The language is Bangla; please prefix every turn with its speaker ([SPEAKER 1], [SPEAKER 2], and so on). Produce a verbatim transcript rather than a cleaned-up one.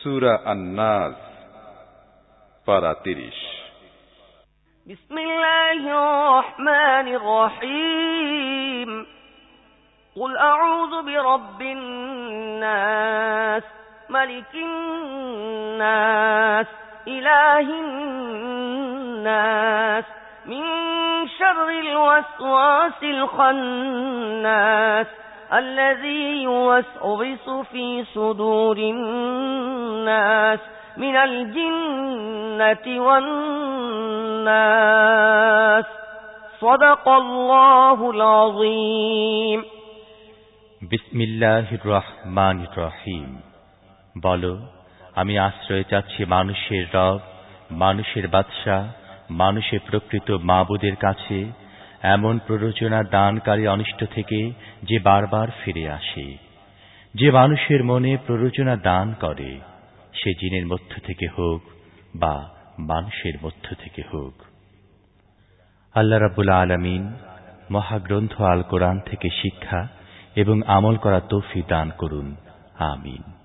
[SPEAKER 1] সূরা আন-নাস পারা তিরিশ।
[SPEAKER 2] বিসমিল্লাহির রহমানির রহিম। কুল আউযু বিরাব্বিন নাস মালিকিন নাস ইলাহিন নাস মিন শাররিল ওয়াসওয়াসিল খান্নাস আল্লাযী ইউওয়াসওয়িসু ফী সুদুরিন নাস মিনাল জিন্নাতি ওয়ান নাস। সাদাকাল্লাহুল আযীম।
[SPEAKER 3] বিসমিল্লাহির রহমানির রহিম। বলো, আমি আশ্রয় চাচ্ছি মানুষের রব, মানুষের বাদশা, মানুষের প্রকৃত মাবুদের কাছে, এমন প্ররোচনা দানকারী অনিষ্ট থেকে যে বারবার ফিরে আসে, যে মানুষের মনে প্ররোচনা দান করে, সে জিনের মধ্য থেকে হোক বা মানুষের মধ্য থেকে হোক। আল্লাহ রাব্বুল আলামিন মহাগ্রন্থ আল কোরআন থেকে শিক্ষা এবং আমল করা তৌফিক দান করুন। আমিন।